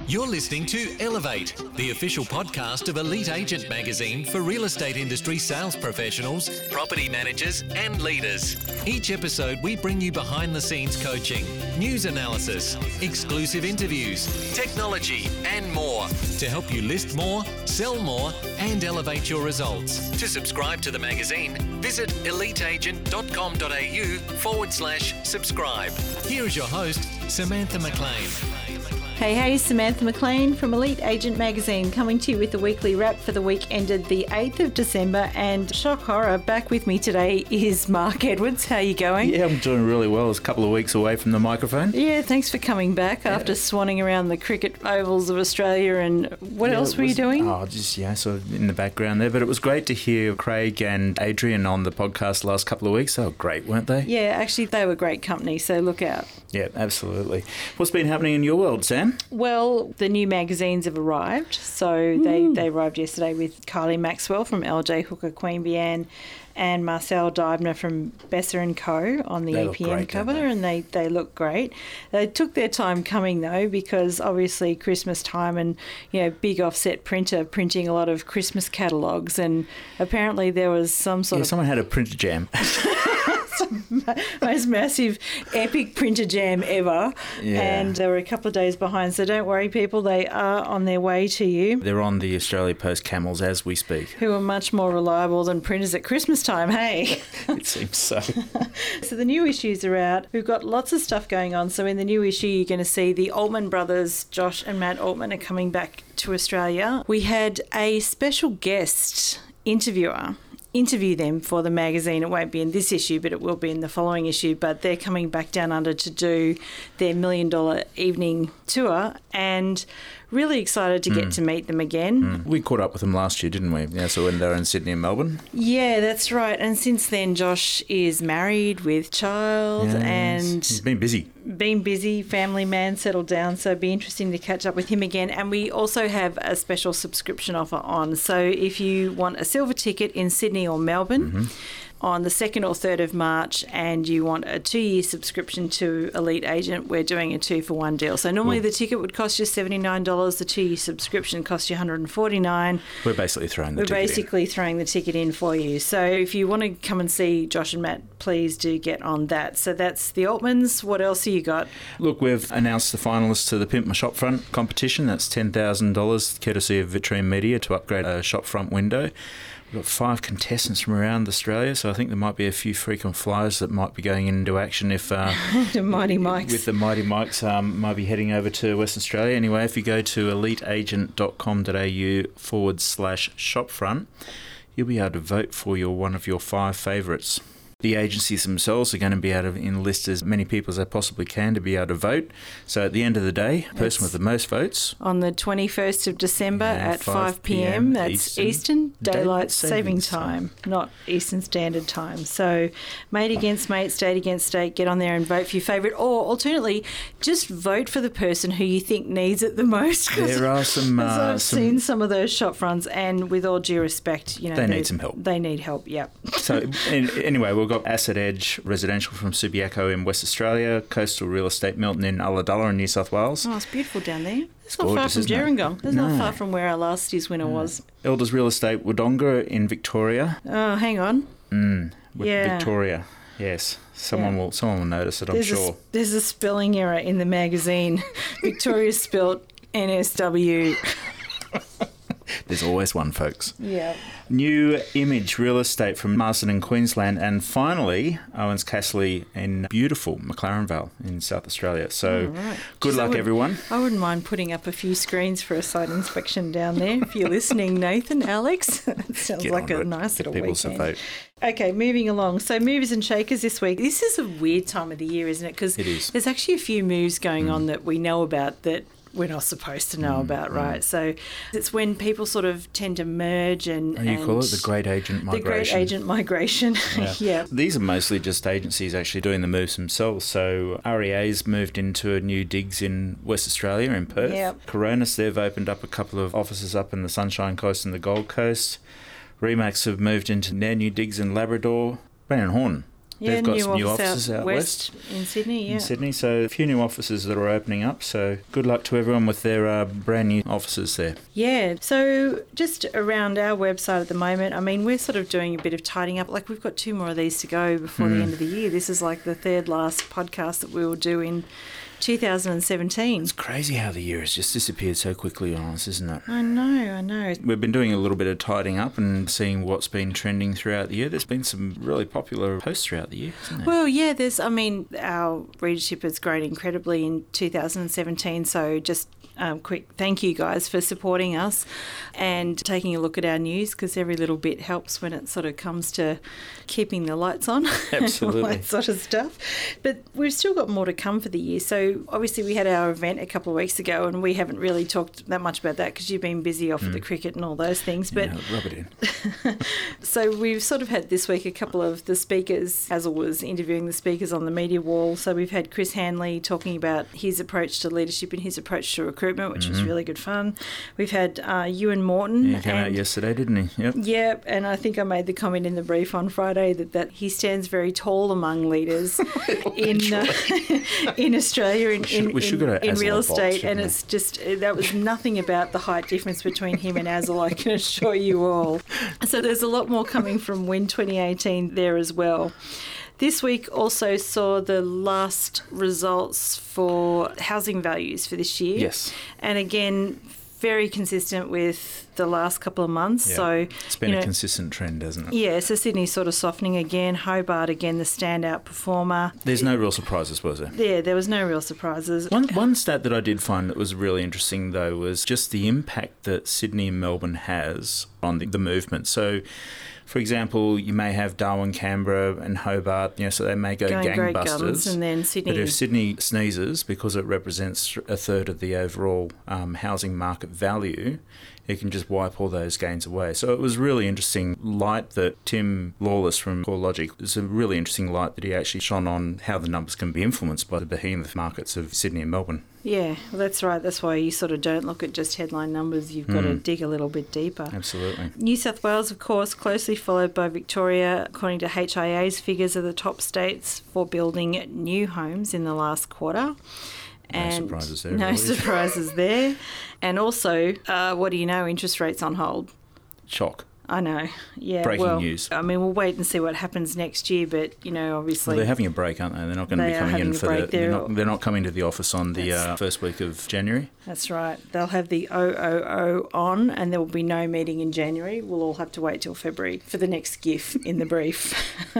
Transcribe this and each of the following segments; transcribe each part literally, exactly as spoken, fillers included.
You're listening to Elevate, the official podcast of Elite Agent Magazine for real estate industry sales professionals, property managers, and leaders. Each episode, we bring you behind the scenes coaching, news analysis, exclusive interviews, technology, and more to help you list more, sell more, and elevate your results. To subscribe to the magazine, visit eliteagent.com.au forward slash subscribe. Here is your host, Samantha McLean. Hey, hey, Samantha McLean from Elite Agent Magazine, coming to you with the weekly wrap for the week ended the eighth of December. And shock horror, back with me today is Mark Edwards. How are you going? Yeah, I'm doing really well. It's a couple of weeks away from the microphone. Yeah, thanks for coming back yeah. after swanning around the cricket ovals of Australia. And what yeah, else were was, you doing? Oh, just, yeah, sort of in the background there. But it was great to hear Craig and Adrian on the podcast the last couple of weeks. They were great, weren't they? Yeah, actually, they were great company, so look out. Yeah, absolutely. What's been happening in your world, Sam? Well, the new magazines have arrived. So they, they arrived yesterday with Kylie Maxwell from L J Hooker Queanbeyan and Marcel Deibner from Besser and Co on the they E P N great, cover, they? and they, they look great. They took their time coming, though, because obviously Christmas time and, you know, big offset printer printing a lot of Christmas catalogues, and apparently there was some sort yeah, of... someone had a printer jam. most massive epic printer jam ever, yeah. and they were a couple of days behind, so don't worry people, they are on their way to you. They're on the Australia Post camels as we speak, who are much more reliable than printers at Christmas time, hey? It seems so. So the new issues are out. We've got lots of stuff going on. So in the new issue you're going to see the Altman brothers, Josh and Matt Altman, are coming back to Australia. We had a special guest interviewer interview them for the magazine. It won't be in this issue, but it will be in the following issue. But they're coming back down under to do their million dollar evening tour, and really excited to get mm. to meet them again. Mm. We caught up with them last year, didn't we? Yeah, so when they were in Sydney and Melbourne. Yeah, that's right. And since then, Josh is married with child, yes. and he's been busy. Been busy, family man, settled down. So it'd be interesting to catch up with him again. And we also have a special subscription offer on. So if you want a silver ticket in Sydney or Melbourne, mm-hmm. on the second or third of March, and you want a two-year subscription to Elite Agent, we're doing a two-for-one deal. So normally well, the ticket would cost you seventy-nine dollars. The two-year subscription costs you one hundred forty-nine dollars. We're basically throwing the we're ticket in. We're basically throwing the ticket in for you. So if you want to come and see Josh and Matt, please do get on that. So that's the Altmans. What else have you got? Look, we've announced the finalists to the Pimp My Shopfront competition. That's ten thousand dollars, courtesy of Vitrine Media, to upgrade a shopfront window. We've got five contestants from around Australia, so I think there might be a few frequent flyers that might be going into action if... Uh, the Mighty Mikes. With the Mighty Mikes, um, might be heading over to Western Australia. Anyway, if you go to eliteagent.com.au forward slash shopfront, you'll be able to vote for your one of your five favourites. The agencies themselves are going to be able to enlist as many people as they possibly can to be able to vote. So at the end of the day, the person it's with the most votes... on the twenty-first of December yeah, at five p.m, that's Eastern, Eastern Daylight, Daylight Saving time, time, not Eastern Standard Time. So mate against mate, state against state, get on there and vote for your favourite. Or alternately, just vote for the person who you think needs it the most. There are some... Uh, I've some... seen some of those shop fronts, and with all due respect, you know... They need some help. They need help, yep. So anyway, we'll got Asset Edge Residential from Subiaco in West Australia, Coastal Real Estate Milton in Ulladulla in New South Wales. Oh, it's beautiful down there. It's, it's not gorgeous, far from Gerringong. It's no. not far from where our last year's winner no. was. Elders Real Estate Wodonga in Victoria. Oh, hang on. Mm, yeah. Victoria, yes. Someone yeah. will someone will notice it, I'm there's sure. A, there's a spelling error in the magazine. Victoria spelt N S W. There's always one, folks. Yeah. New Image Real Estate from Marsden in Queensland, and finally Owens Castley in beautiful McLaren Vale in South Australia. So right. good Jeez, luck, I would, everyone. I wouldn't mind putting up a few screens for a site inspection down there. If you're listening, Nathan, Alex, it sounds Get like a it. nice Get little people to weekend. vote. Okay, moving along. So movers and shakers this week. This is a weird time of the year, isn't it? Because there's actually a few moves going mm. on that we know about that we're not supposed to know mm, about, right? Mm. So it's when people sort of tend to merge and... Oh, you and call it the great agent migration. The great agent migration, yeah. yeah. These are mostly just agencies actually doing the moves themselves. So R E A's moved into a new digs in West Australia, in Perth. Yep. Coronis, they've opened up a couple of offices up in the Sunshine Coast and the Gold Coast. Remax have moved into their new digs in Labrador. Brennan Horn Yeah, They've got new some new office offices out west. in Sydney, yeah. In Sydney, so a few new offices that are opening up. So good luck to everyone with their uh, brand new offices there. Yeah, so just around our website at the moment, I mean, we're sort of doing a bit of tidying up. Like, we've got two more of these to go before mm. the end of the year. This is like the third last podcast that we will do in two thousand seventeen. It's crazy how the year has just disappeared so quickly on us, isn't it? I know, I know. We've been doing a little bit of tidying up and seeing what's been trending throughout the year. There's been some really popular posts throughout the year, hasn't there? Well, yeah, there's, I mean, our readership has grown incredibly in two thousand seventeen, so just Um, quick thank you guys for supporting us and taking a look at our news, because every little bit helps when it sort of comes to keeping the lights on. Absolutely. All that sort of stuff. But we've still got more to come for the year. So obviously we had our event a couple of weeks ago and we haven't really talked that much about that because you've been busy off mm. at the cricket and all those things. But yeah, rub it in. So we've sort of had this week a couple of the speakers. Hazel was interviewing the speakers on the media wall. So we've had Chris Hanley talking about his approach to leadership and his approach to recruitment, which mm-hmm. was really good fun. We've had uh, Ewan Morton. Yeah, he came out yesterday, didn't he? Yep. Yeah, and I think I made the comment in the brief on Friday that, that he stands very tall among leaders in uh, in Australia in, we should, in, we should in, in real estate, box, and we? It's just, that was nothing about the height difference between him and Hazel, I can assure you all. So there's a lot more coming from Win twenty eighteen there as well. This week also saw the last results for housing values for this year. Yes. And again, very consistent with the last couple of months. Yeah. So it's been you know, a consistent trend, hasn't it? Yeah, so Sydney's sort of softening again. Hobart, again, the standout performer. There's no real surprises, was there? Yeah, there was no real surprises. One, one stat that I did find that was really interesting, though, was just the impact that Sydney and Melbourne has on the, the movement. So, for example, you may have Darwin, Canberra and Hobart, you know, so they may go Going great gangbusters. guns, and then Sydney... But if Sydney sneezes, because it represents a third of the overall um, housing market value, it can just wipe all those gains away. So it was really interesting light that Tim Lawless from CoreLogic, it's a really interesting light that he actually shone on how the numbers can be influenced by the behemoth markets of Sydney and Melbourne. Yeah, well, that's right. That's why you sort of don't look at just headline numbers. You've got mm. to dig a little bit deeper. Absolutely. New South Wales, of course, closely followed by Victoria, according to H I A's figures, are the top states for building new homes in the last quarter. And no surprises there. No really. surprises there. And also, uh, what do you know? Interest rates on hold. Shock. I know, yeah. Breaking well, news. I mean, we'll wait and see what happens next year, but, you know, obviously... Well, they're having a break, aren't they? They're not going to be coming in for the... They're not, they're not coming to the office on the uh, first week of January. That's right. They'll have the O O O on, and there will be no meeting in January. We'll all have to wait till February for the next GIF in the brief.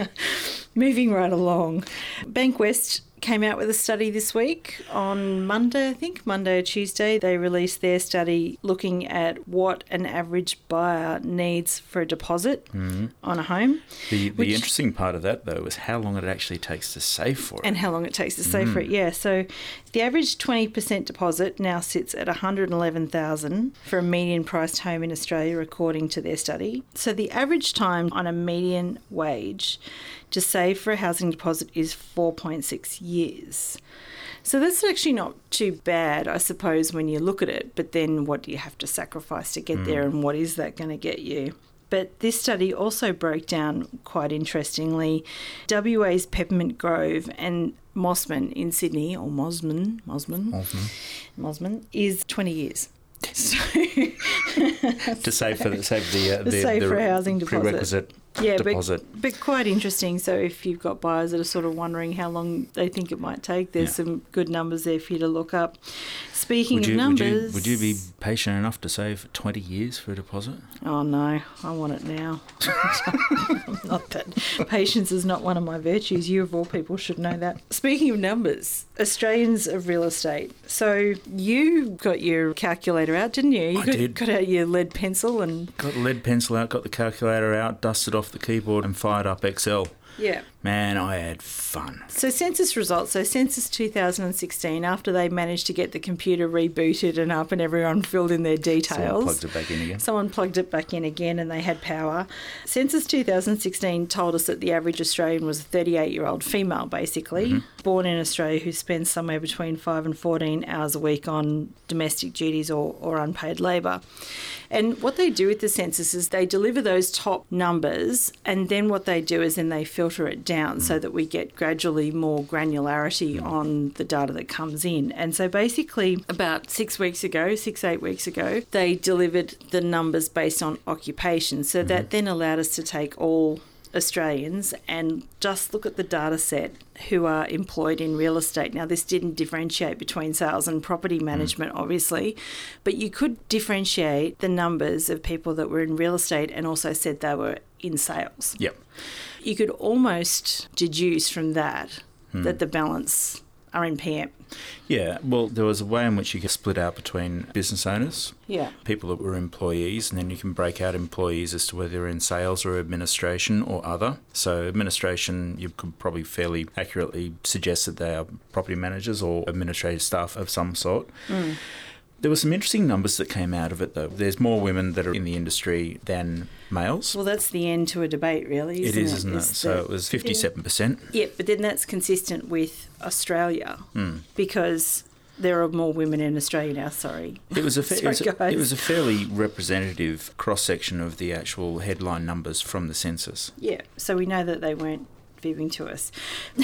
Moving right along. Bankwest came out with a study this week on Monday, I think, Monday or Tuesday. They released their study looking at what an average buyer needs for a deposit mm-hmm. on a home. The the which, interesting part of that, though, is how long it actually takes to save for it. And how long it takes to save mm. for it, yeah. So the average twenty percent deposit now sits at one hundred eleven thousand dollars for a median-priced home in Australia, according to their study. So the average time on a median wage to save for a housing deposit is four point six years. So that's actually not too bad, I suppose, when you look at it. But then what do you have to sacrifice to get mm. there, and what is that going to get you? But this study also broke down, quite interestingly, W A's Peppermint Grove and Mosman in Sydney, or Mosman, Mosman, Mosman, Mosman is twenty years. So to save for the save the uh, the, save the for a housing deposit. Prerequisite yeah, deposit. But, but quite interesting. So if you've got buyers that are sort of wondering how long they think it might take, there's yeah. some good numbers there for you to look up. Speaking would you, of numbers... Would you, would you be patient enough to save twenty years for a deposit? Oh, no. I want it now. Not that. Patience is not one of my virtues. You, of all people, should know that. Speaking of numbers, Australians of real estate. So you got your calculator out, didn't you? You I got, did. got out your lead pencil and... Got the lead pencil out, got the calculator out, dusted off the keyboard and fired up Excel. Yeah. Man, I had fun. So census results. So census two thousand sixteen, after they managed to get the computer rebooted and up and everyone filled in their details. Someone plugged it back in again. Someone plugged it back in again and they had power. Census two thousand sixteen told us that the average Australian was a thirty-eight-year-old female, basically, mm-hmm. born in Australia, who spends somewhere between five and fourteen hours a week on domestic duties or, or unpaid labour. And what they do with the census is they deliver those top numbers, and then what they do is then they filter it down mm. so that we get gradually more granularity mm. on the data that comes in. And so basically about six weeks ago, six, eight weeks ago, they delivered the numbers based on occupation. So mm-hmm. that then allowed us to take all Australians and just look at the data set who are employed in real estate. Now, this didn't differentiate between sales and property management, mm. obviously, but you could differentiate the numbers of people that were in real estate and also said they were in sales. Yep. You could almost deduce from that mm. that the balance are in P M. Yeah, well, there was a way in which you could split out between business owners, yeah, people that were employees, and then you can break out employees as to whether they're in sales or administration or other. So administration, you could probably fairly accurately suggest that they are property managers or administrative staff of some sort. Mm. There were some interesting numbers that came out of it, though. There's more women that are in the industry than males. Well, that's the end to a debate, really, isn't it? It is, it? isn't it? Is so it was fifty-seven percent. Yeah, but then that's consistent with Australia mm. because there are more women in Australia now, sorry. It was a, fa- sorry, it was a, guys. it was a fairly representative cross-section of the actual headline numbers from the census. Yeah, so we know that they weren't fibbing to us.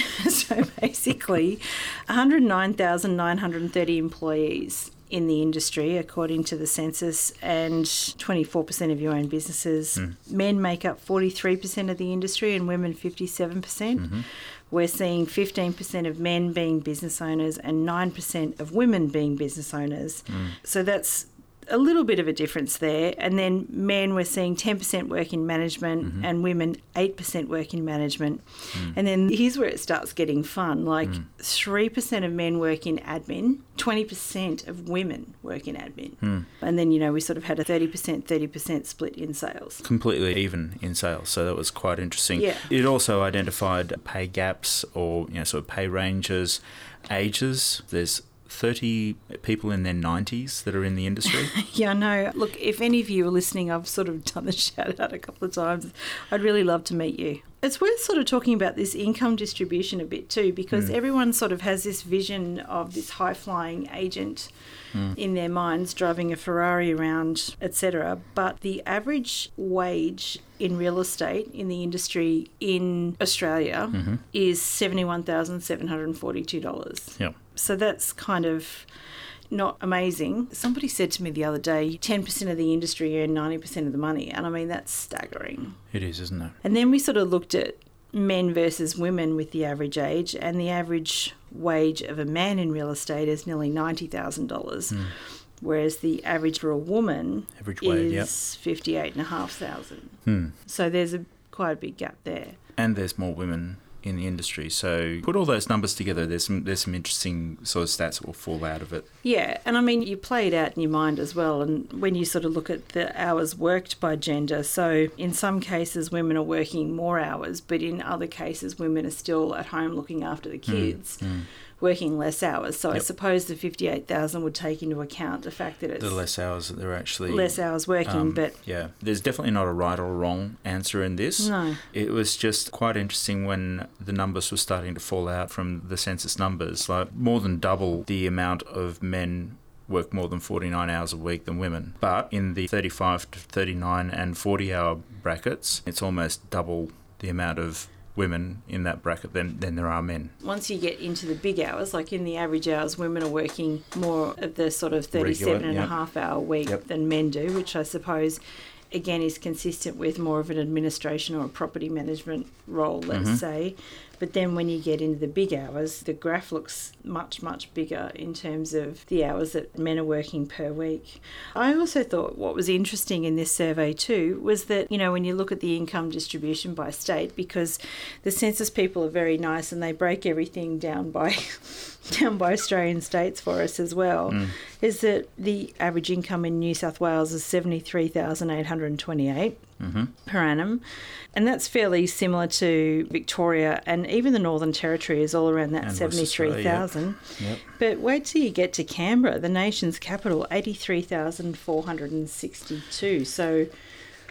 So basically, one hundred nine thousand nine hundred thirty employees in the industry, according to the census, and twenty-four percent of your own businesses. Mm. Men make up forty-three percent of the industry and women fifty-seven percent. Mm-hmm. We're seeing fifteen percent of men being business owners and nine percent of women being business owners. Mm. So that's a little bit of a difference there. And then men, we're seeing ten percent work in management mm-hmm. and women eight percent work in management. Mm. And then here's where it starts getting fun. Like mm. three percent of men work in admin, twenty percent of women work in admin. Mm. And then, you know, we sort of had a thirty percent, thirty percent split in sales. Completely even in sales, so that was quite interesting. Yeah. It also identified pay gaps or, you know, sort of pay ranges, ages. There's thirty people in their nineties that are in the industry. Yeah, I know. Look, if any of you are listening, I've sort of done the shout out a couple of times. I'd really love to meet you. It's worth sort of talking about this income distribution a bit too, because mm. everyone sort of has this vision of this high-flying agent mm. in their minds driving a Ferrari around, et cetera. But the average wage in real estate in the industry in Australia mm-hmm. is seventy-one thousand seven hundred forty-two dollars. Yep. So that's kind of not amazing. Somebody said to me the other day, ten percent of the industry earn ninety percent of the money. And I mean, that's staggering. It is, isn't it? And then we sort of looked at men versus women with the average age, and the average wage of a man in real estate is nearly ninety thousand dollars. Mm. Whereas the average for a woman average wage, is yep. fifty-eight thousand five hundred. Hmm. So there's a quite a big gap there. And there's more women in the industry. So put all those numbers together, there's some there's some interesting sort of stats that will fall out of it. Yeah, and I mean, you play it out in your mind as well. And when you sort of look at the hours worked by gender, so in some cases women are working more hours, but in other cases women are still at home looking after the kids. Mm, mm. working less hours. So yep. I suppose the fifty-eight thousand would take into account the fact that it's the less hours that they're actually less hours working. Um, but yeah, there's definitely not a right or wrong answer in this. No, it was just quite interesting when the numbers were starting to fall out from the census numbers. Like more than double the amount of men work more than forty-nine hours a week than women. But in the thirty-five to thirty-nine and forty hour brackets, it's almost double the amount of women in that bracket than, than there are men. Once you get into the big hours, like in the average hours, women are working more of the sort of thirty-seven Regular, and yep. a half hour week yep. than men do, which I suppose, again, is consistent with more of an administration or a property management role, let's mm-hmm. say. But then when you get into the big hours, the graph looks much, much bigger in terms of the hours that men are working per week. I also thought what was interesting in this survey too was that, you know, when you look at the income distribution by state, because the census people are very nice and they break everything down by down by Australian states for us as well, mm. is that the average income in New South Wales is seventy-three thousand eight hundred twenty-eight mm-hmm. per annum. And that's fairly similar to Victoria, and even the Northern Territory is all around that seventy-three thousand. Yep. Yep. But wait till you get to Canberra, the nation's capital, eighty-three thousand four hundred sixty-two. So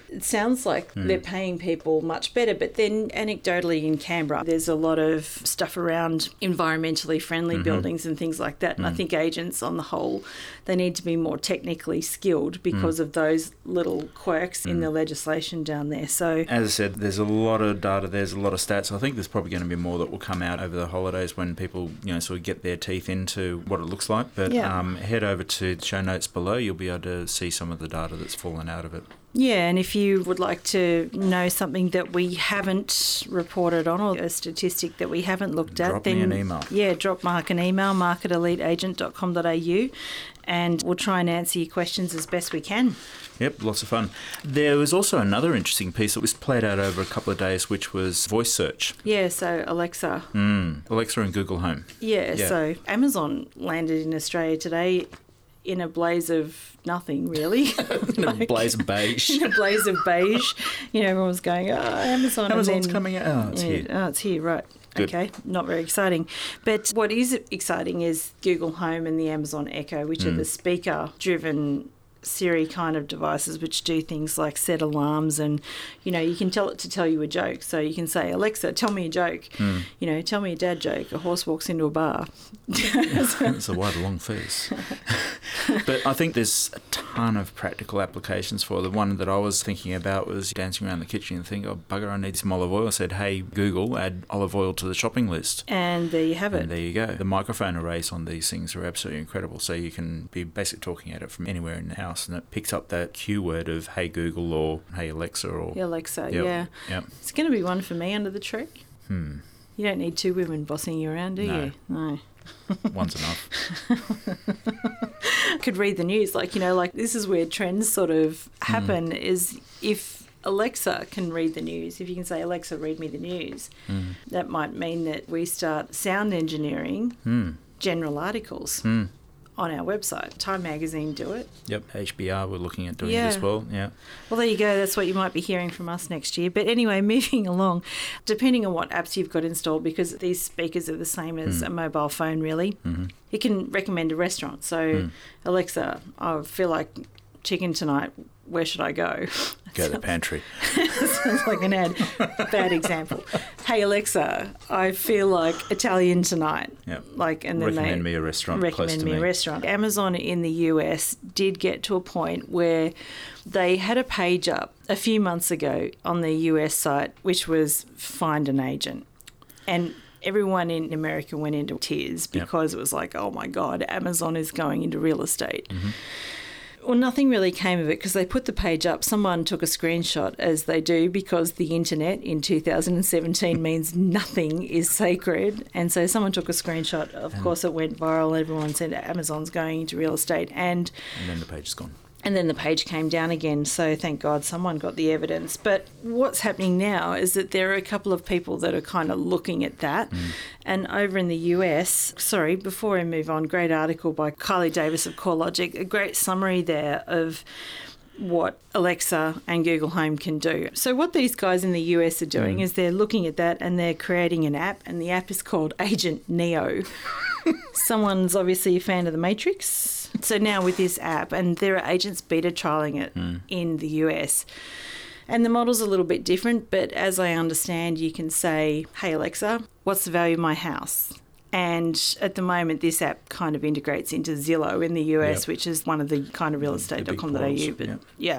It sounds like Mm. they're paying people much better, but then anecdotally in Canberra, there's a lot of stuff around environmentally friendly Mhm. buildings and things like that. And I Mm. think agents on the whole, they need to be more technically skilled because of those little quirks in the legislation down there. So As I said, there's a lot of data, there's a lot of stats. I think there's probably going to be more that will come out over the holidays when people, you know, sort of get their teeth into what it looks like. But Yeah. um, head over to the show notes below. You'll be able to see some of the data that's fallen out of it. yeah, and if you would like to know something that we haven't reported on or a statistic that we haven't looked at, Drop then me an email. Yeah, drop Mark an email, mark at elite agent dot com dot a u, and we'll try and answer your questions as best we can. Yep, lots of fun. There was also another interesting piece that was played out over a couple of days, which was voice search. Yeah, so Alexa. Mm. Alexa and Google Home. Yeah, Yeah. so Amazon landed in Australia today in a blaze of nothing, really. In a blaze of beige. In a blaze of beige. You know, everyone was going, oh, Amazon. Amazon's and then, coming out. Oh, it's yeah, here. Oh, it's here, right. Good. Okay, not very exciting. But what is exciting is Google Home and the Amazon Echo, which are Mm. the speaker-driven Siri kind of devices which do things like set alarms and, you know, you can tell it to tell you a joke. So you can say, Alexa, tell me a joke. Mm. You know, tell me a dad joke. A horse walks into a bar. It's a wide, long face. But I think there's a ton of practical applications for it. The one that I was thinking about was dancing around the kitchen and thinking, oh, bugger, I need some olive oil. I said, hey, Google, add olive oil to the shopping list. And there you have it. And there you go. The microphone arrays on these things are absolutely incredible. So you can be basically talking at it from anywhere in the house and it picks up that cue word of, hey, Google or hey, Alexa. Or Yeah, Alexa, Yep. yeah. Yep. It's going to be one for me under the tree. Hmm. You don't need two women bossing you around, do No. you? No. One's enough. Could read the news. Like, you know, like this is where trends sort of happen is if Alexa can read the news, if you can say, Alexa, read me the news, Mm. that might mean that we start sound engineering Hmm. general articles Hmm. on our website. Time Magazine do it. Yep. H B R, we're looking at doing Yeah. it as well. Yeah. Well, there you go. That's what you might be hearing from us next year. But anyway, moving along, depending on what apps you've got installed, because these speakers are the same as Mm. a mobile phone, really, Mhm. it can recommend a restaurant. So, Mm. Alexa, I feel like chicken tonight. Where should I go? Go to the pantry. Sounds like an ad. Bad example. Hey, Alexa, I feel like Italian tonight. Yep. Like, and then Recommend they me a restaurant close recommend to me me. a restaurant. Amazon in the U S did get to a point where they had a page up a few months ago on the U S site, which was find an agent. And everyone in America went into tears Yep. because it was like, oh my God, Amazon is going into real estate. Mhm. Well, nothing really came of it because they put the page up. Someone took a screenshot, as they do, because the internet in two thousand seventeen means nothing is sacred. And so someone took a screenshot. Of And- course, it went viral. Everyone said Amazon's going into real estate. And And then the page is gone. and then the page came down again. So thank God someone got the evidence. But what's happening now is that there are a couple of people that are kind of looking at that. Mm. And over in the U S, sorry, before I move on, great article by Kylie Davis of CoreLogic, a great summary there of what Alexa and Google Home can do. So what these guys in the U S are doing Mm. is they're looking at that and they're creating an app, and the app is called Agent Neo. Someone's obviously a fan of The Matrix. So now with this app, and there are agents beta trialing it Mm. in the U S. And the model's a little bit different, but as I understand, you can say, hey, Alexa, what's the value of my house? And at the moment, this app kind of integrates into Zillow in the U S, Yep. which is one of the kind of real The estate big dot com dot a u. portals, But yep. yeah.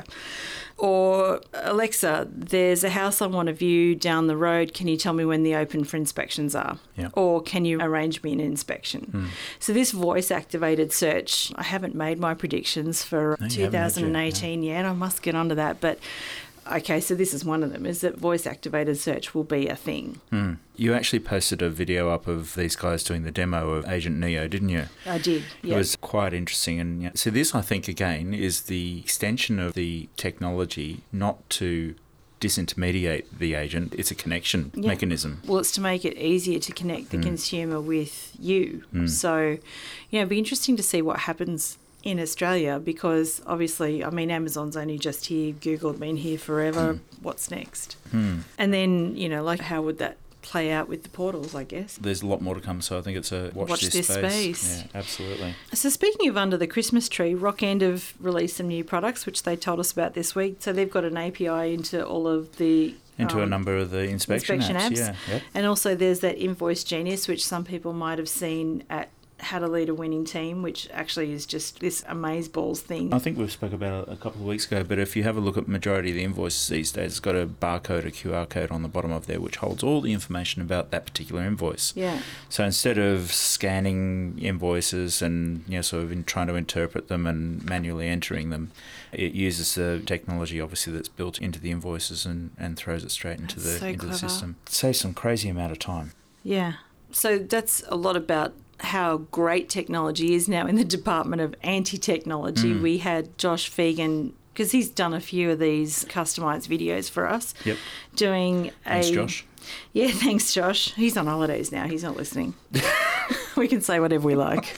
Or, Alexa, there's a house I want to view down the road. Can you tell me when the open for inspections are? Yep. Or can you arrange me an inspection? Mm. So this voice-activated search, I haven't made my predictions for No, you haven't had yet, twenty eighteen yet. I must get onto that. But, okay, so this is one of them, is that voice-activated search will be a thing. Mm. You actually posted a video up of these guys doing the demo of Agent Neo, didn't you? I did, It yeah. was quite interesting. And yeah, so this, I think, again, is the extension of the technology not to disintermediate the agent. It's a connection Yeah. mechanism. Well, it's to make it easier to connect the Mm. consumer with you. Mm. So, you know, it'd be interesting to see what happens in Australia because obviously, I mean, Amazon's only just here, Google have been here forever. Mm. What's next? Mm. And then, you know, like how would that play out with the portals, I guess. There's a lot more to come, so I think it's a watch, Watch this, this space. space. Yeah, absolutely. So speaking of under the Christmas tree, Rock End have released some new products, which they told us about this week. So they've got an A P I into all of the... Into um, a number of the inspection, inspection apps. apps. Yeah, yep. And also there's that Invoice Genius, which some people might have seen at How to Lead a Winning Team, which actually is just this amazeballs thing. I think we spoke about it a couple of weeks ago, but if you have a look at majority of the invoices these days, it's got a barcode, a Q R code on the bottom of there, which holds all the information about that particular invoice. Yeah. So instead of scanning invoices and, you know, sort of in trying to interpret them and manually entering them, it uses the technology, obviously, that's built into the invoices and, and throws it straight into That's the so into clever. the system. It saves some crazy amount of time. Yeah. So that's a lot about how great technology is now in the Department of Anti-Technology. Mm. We had Josh Fegan, because he's done a few of these customised videos for us. Yep. Doing Thanks, a... Josh. Yeah, thanks, Josh. He's on holidays now. He's not listening. We can say whatever we like.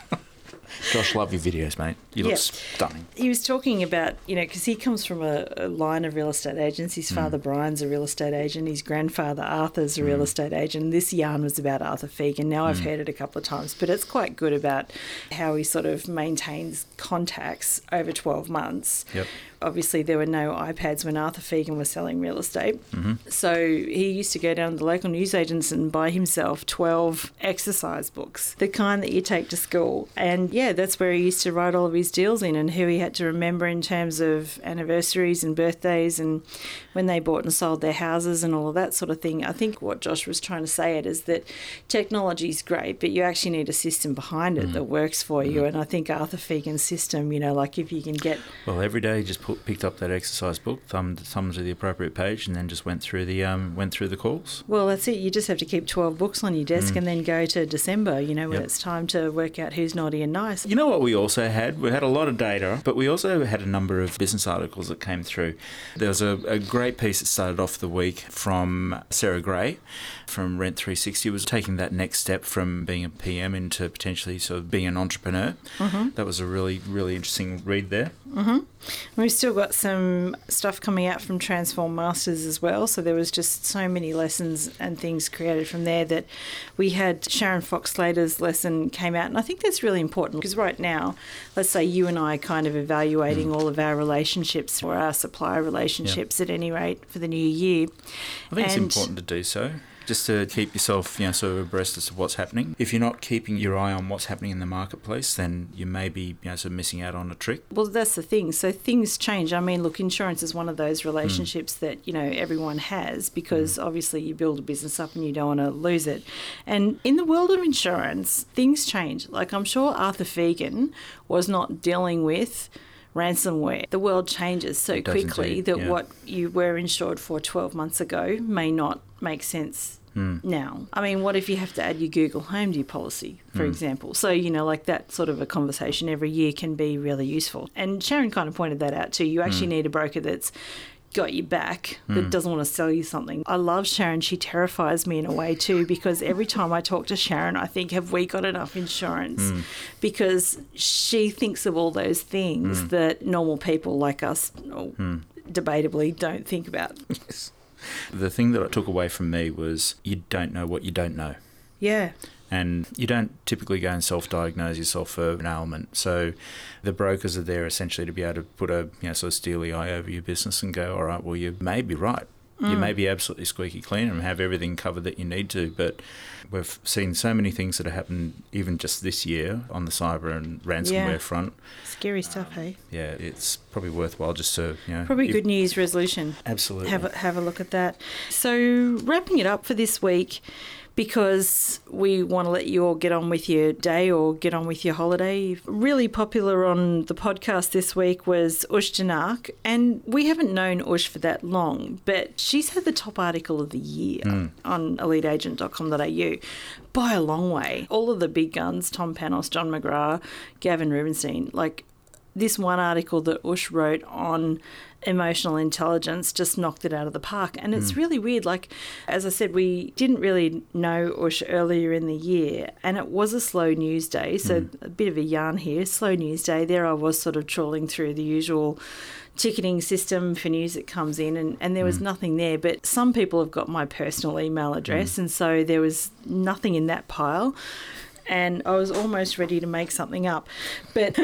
Josh, love your videos, mate. You look Yeah. stunning. He was talking about, you know, because he comes from a, a line of real estate agents. His father, Mm. Brian's a real estate agent. His grandfather, Arthur's a real Mm. estate agent. This yarn was about Arthur Fegan. Now I've Mm. heard it a couple of times, but it's quite good about how he sort of maintains contacts over twelve months. Yep. Obviously, there were no iPads when Arthur Fegan was selling real estate. Mm-hmm. So he used to go down to the local newsagents and buy himself twelve exercise books, the kind that you take to school. And yeah, that's where he used to write all of his deals in and who he had to remember in terms of anniversaries and birthdays and when they bought and sold their houses and all of that sort of thing. I think what Josh was trying to say it is that technology is great, but you actually need a system behind it Mm. that works for Mm. you. And I think Arthur Fegan's system, you know, like if you can get... Well, every day he just put, picked up that exercise book, thumbed, thumbed to the appropriate page, and then just went through the um went through the calls. Well, that's it. You just have to keep twelve books on your desk Mm. and then go to December, you know, when Yep. it's time to work out who's naughty and nice. You know what we also had? We had a lot of data, but we also had a number of business articles that came through. There was a, a great piece that started off the week from Sarah Gray from Rent three sixty, was taking that next step from being a P M into potentially sort of being an entrepreneur. Mm-hmm. That was a really, really interesting read there. Mm-hmm. We've still got some stuff coming out from Transform Masters as well. So there was just so many lessons and things created from there that we had Sharon Fox Slater's lesson came out. And I think that's really important because right now, let's say you and I are kind of evaluating Mm. all of our relationships or our supplier relationships at any rate for the new year. I think And- it's important to do so, just to keep yourself, you know, sort of abreast as to what's happening. If you're not keeping your eye on what's happening in the marketplace, then you may be, you know, sort of missing out on a trick. Well, that's the thing. So things change. I mean, look, insurance is one of those relationships mm. that, you know, everyone has because mm. obviously you build a business up and you don't want to lose it. And in the world of insurance, things change. Like I'm sure Arthur Fegan was not dealing with ransomware. The world changes so It does quickly indeed, that yeah. what you were insured for twelve months ago may not make sense Mm. now. I mean, what if you have to add your Google Home to your policy, for Mm. example? So, you know, like that sort of a conversation every year can be really useful. And Sharon kind of pointed that out too. You actually Mm. need a broker that's got your back, that Mm. doesn't want to sell you something. I love Sharon. She terrifies me in a way too, because every time I talk to Sharon, I think, have we got enough insurance? Mm. Because she thinks of all those things Mm. that normal people like us, oh, Mm. debatably, don't think about. Yes. The thing that I took away from me was you don't know what you don't know. Yeah. And you don't typically go and self-diagnose yourself for an ailment. So the brokers are there essentially to be able to put a, you know, sort of steely eye over your business and go, all right, well, you may be right. Mm. You may be absolutely squeaky clean and have everything covered that you need to. But we've seen so many things that have happened even just this year on the cyber and ransomware Yeah. front. Scary stuff, um, hey? Yeah, it's probably worthwhile just to, you know... Probably if- good New Year's resolution. Absolutely. Have a, have a look at that. So wrapping it up for this week, because we want to let you all get on with your day or get on with your holiday. Really popular on the podcast this week was Ush Janak, and we haven't known Ush for that long, but she's had the top article of the year Mm. on elite agent dot com dot a u by a long way. All of the big guns, Tom Panos, John McGrath, Gavin Rubenstein, like this one article that Ush wrote on emotional intelligence just knocked it out of the park. And it's mm. really weird. Like, as I said, we didn't really know Ush earlier in the year, and it was a slow news day. So mm. a bit of a yarn here, slow news day. There I was sort of trawling through the usual ticketing system for news that comes in, and, and there was mm. nothing there. But some people have got my personal email address, mm. and so there was nothing in that pile. And I was almost ready to make something up, but,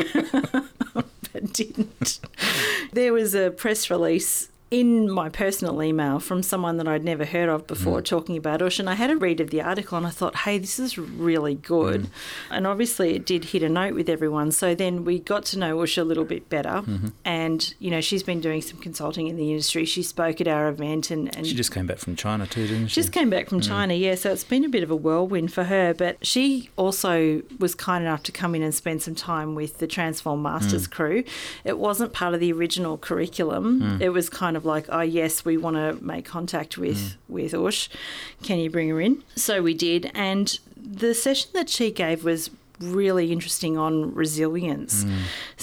but didn't. There was a press release in my personal email from someone that I'd never heard of before mm. talking about Ush, and I had a read of the article and I thought, hey, this is really good. Mm. And obviously it did hit a note with everyone. So then we got to know Ush a little bit better, mm-hmm. and, you know, she's been doing some consulting in the industry. She spoke at our event. and, and She just came back from China too, didn't she? Just came back from mm. China, yeah. So it's been a bit of a whirlwind for her, but she also was kind enough to come in and spend some time with the Transform Masters mm. crew. It wasn't part of the original curriculum. Mm. It was kind of like, oh yes, we want to make contact with mm. with Ush. Can you bring her in? So we did, and the session that she gave was really interesting on resilience. Mm.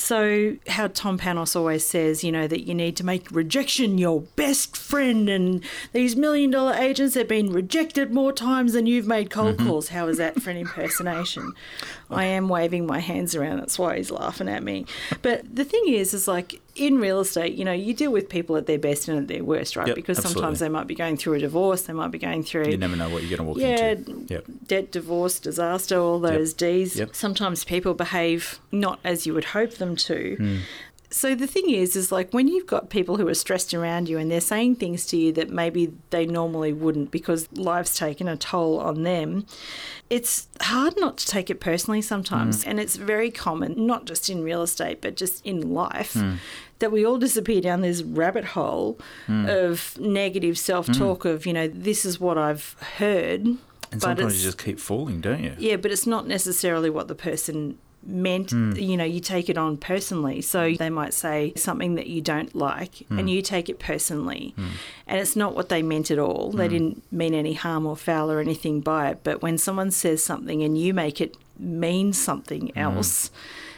So how Tom Panos always says, you know, that you need to make rejection your best friend, and these million dollar agents have been rejected more times than you've made cold mm-hmm. calls. How is that for an impersonation? I am waving my hands around. That's why he's laughing at me. But the thing is, is like in real estate, you know, you deal with people at their best and at their worst, right? Yep, because absolutely. Sometimes they might be going through a divorce. They might be going through... You never know what you're going to walk yeah, into. Yeah, debt, divorce, disaster, all those yep. Ds. Yep. Sometimes people behave not as you would hope them to. Mm. So the thing is, is like when you've got people who are stressed around you and they're saying things to you that maybe they normally wouldn't because life's taken a toll on them, it's hard not to take it personally sometimes. Mm. And it's very common, not just in real estate, but just in life, mm. that we all disappear down this rabbit hole mm. of negative self-talk mm. of, you know, this is what I've heard. And but sometimes you just keep falling, don't you? Yeah, but it's not necessarily what the person meant. Mm. You know, you take it on personally. So they might say something that you don't like mm. and you take it personally. Mm. And it's not what they meant at all. They mm. didn't mean any harm or foul or anything by it. But when someone says something and you make it mean something else, mm.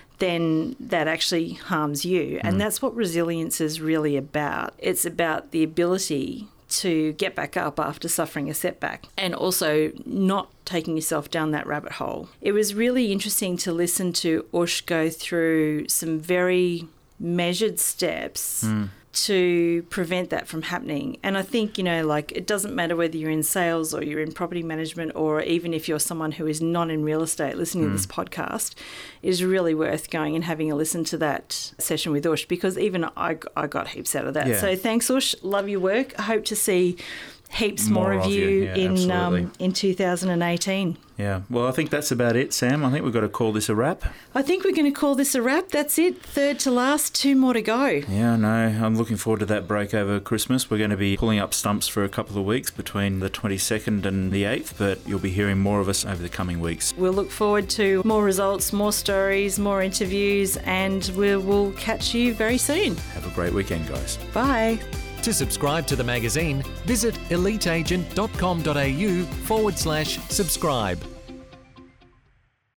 then that actually harms you. And mm. that's what resilience is really about. It's about the ability to get back up after suffering a setback, and also not taking yourself down that rabbit hole. It was really interesting to listen to Ush go through some very measured steps mm. to prevent that from happening. And I think, you know, like it doesn't matter whether you're in sales or you're in property management, or even if you're someone who is not in real estate listening mm. to this podcast, it is really worth going and having a listen to that session with Ush, because even I, I got heaps out of that. Yeah. So thanks, Ush. Love your work. I hope to see heaps more, more of you, you. Yeah, in um, in two thousand eighteen. Yeah, well, I think that's about it, Sam. I think we've got to call this a wrap. I think we're going to call this a wrap. That's it. Third to last, two more to go. Yeah, I know. I'm looking forward to that break over Christmas. We're going to be pulling up stumps for a couple of weeks between the twenty-second and the eighth, but you'll be hearing more of us over the coming weeks. We'll look forward to more results, more stories, more interviews, and we will catch you very soon. Have a great weekend, guys. Bye. To subscribe to the magazine, visit eliteagent.com.au forward slash subscribe.